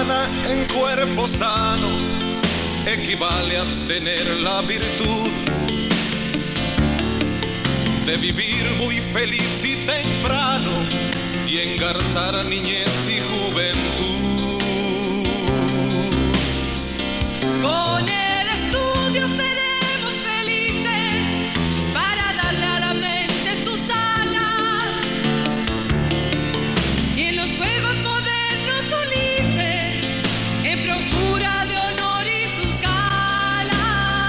sana en cuerpo sano equivale a tener la virtud de vivir muy feliz y temprano y engarzar a niñez y juventud. Con el estudio seremos felices para darle a la mente sus alas y en los juegos modernos Ulises en procura de honor y sus galas.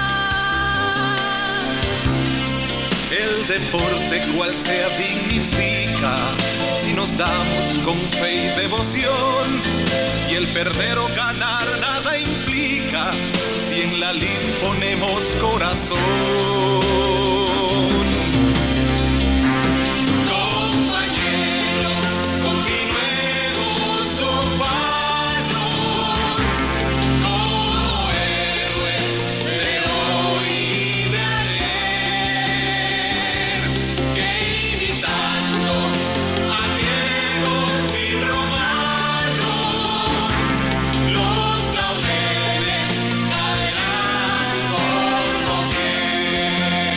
El deporte cual sea dignifica si nos damos con fe y devoción, y el perder o ganar nada implica si en la lid ponemos corazón. Compañeros, continuemos humanos como héroes de hoy y de ayer, que imitando a griegos y romanos, los laureles caerán por doquier.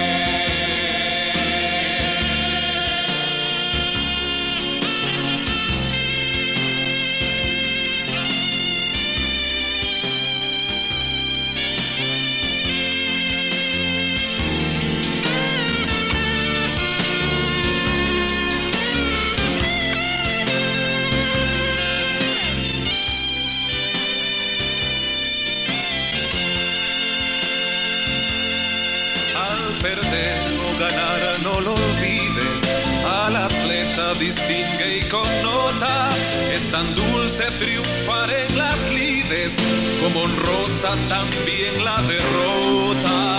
Al perder o ganar no lo olvides, al atleta distingue y connota, es tan dulce triunfar en las lides como honrosa también la derrota.